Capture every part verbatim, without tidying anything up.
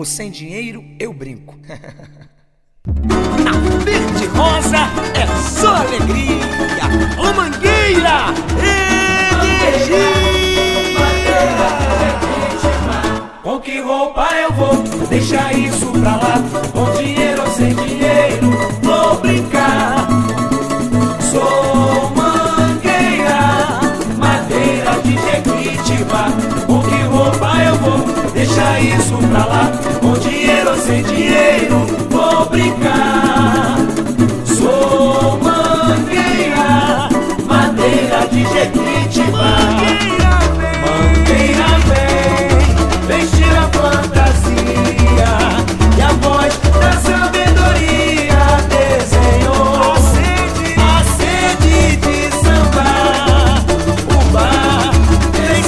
sem dinheiro eu brinco. Na Verde Rosa é só alegria. Ô Mangueira, energia. Com que roupa eu vou? Deixa isso pra lá. Com dinheiro ou sem dinheiro, vou brincar. Sou mangueira, madeira de Jequitibá. Com que roupa eu vou? Deixa isso pra lá. Com dinheiro ou sem dinheiro, vou brincar. Sou mangueira, madeira de Jequitibá. Mangueira vem, vestir a fantasia, e a voz da sabedoria desenhou a sede, a sede de samba. O bar vem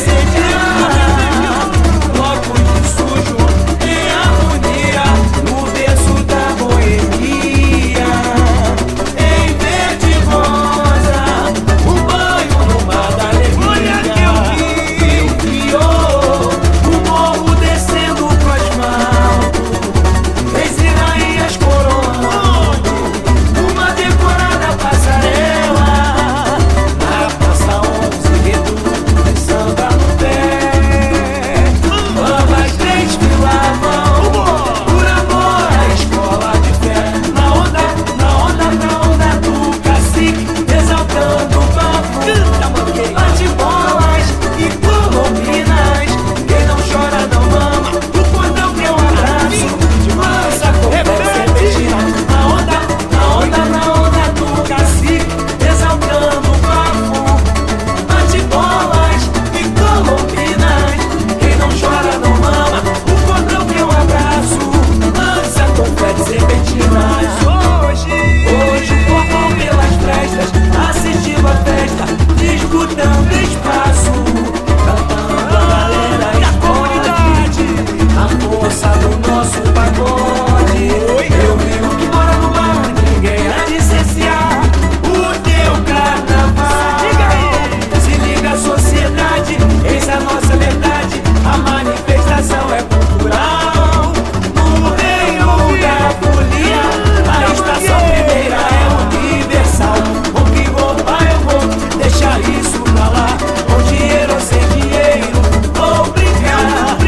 sediar blocos de sujo em harmonia no berço da boemia. Em verde e rosa, um banho no mar da alegria. Eu guiou o morro descendo pro asfalto, reis e rainhas coroando uma decorada passarela. Na praça onze, reduto de samba no pé, ambas três filavam por amor à escola de fé. Na onda, na onda, na onda do cacique, exaltando o papo, bate bolas e colombinas. Quem não chora não mama, o cordão que eu abraço de mansa conversa serpentina. Na onda, na onda, na onda do cacique, exaltando o papo, bate bolas e colombinas. Quem não chora não mama, o cordão que eu abraço lança confete serpentinas. Hoje, hoje o povão pelas frestas, assistindo a festa, disputando espaço, cantando a galera e a comunidade, a força do nosso pagode. Eu vi o que mora no mar, ninguém há de cessear o teu carnaval. Se liga a sociedade, eis a nossa verdade, a manifestação é cultural. No reino da folia, a estação primeira é universal. Com que roupa eu vou? Deixa isso pra lá. Com dinheiro ou sem dinheiro, vou brincar.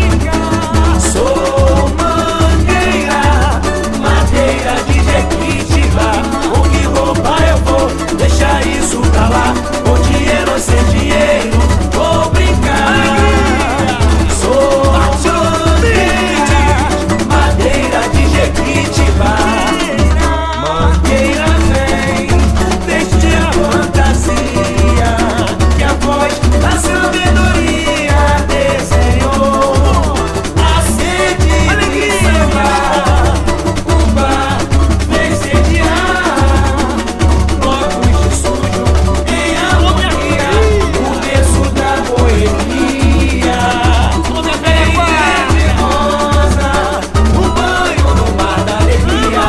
Sou mangueira, madeira de Jequitibá. Com que roupa eu vou? Deixa isso pra lá. Com dinheiro ou sem dinheiro, vou brincar. Sou mangueira, madeira de Jequitibá. Mangueira vem, vestir a fantasia, que a voz da sabedoria desenhou a sede de samba. O bar vem sediar blocos de sujo em harmonia, o berço da boemia. Em verde e rosa, um banho no mar da alegria.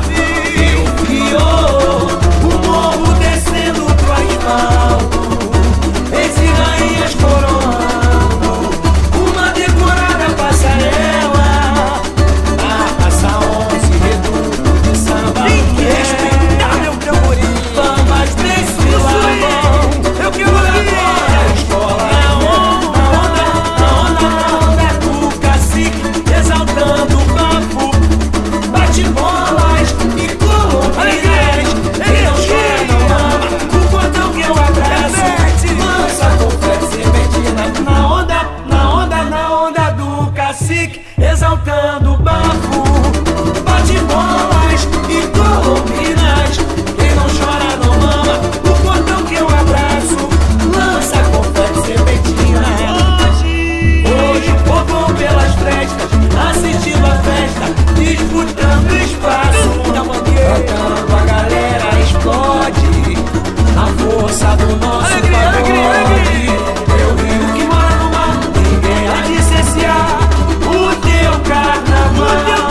Eu guiou o morro descendo pro asfalto, reis e rainhas coroando uma decorada passarela. Na praça onze, reduto de samba no pé, Respeitar meu tamborim. bambas desfilavam Eu quero por ouvir. amor à escola. Na onda, na onda, na onda do cacique, exaltando o papo, bate bolas e colombinas. Quem não chora não mama, o cordão que eu abraço lança confete serpentina. Na onda, na onda, na onda do cacique, exaltando o bafo, bate bolas e colombinas. Quem não chora não mama, o cordão que eu abraço lança confete serpentina. Hoje o povo pelas frestas, assistindo a festa, disputando espaço, cantando a galera explode, a força do nosso Alegria, alegria, pagode. Eu vi o que mora no mar, ninguém há de cessear o teu carnaval.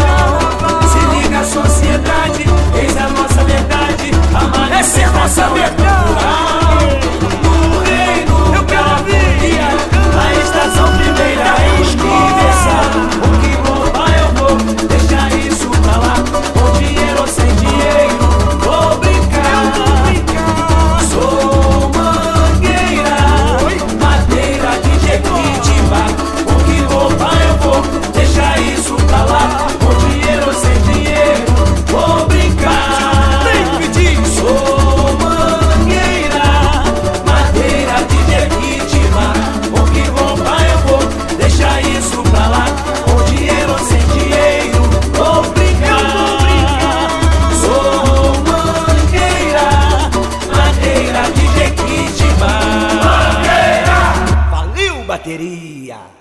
bateria.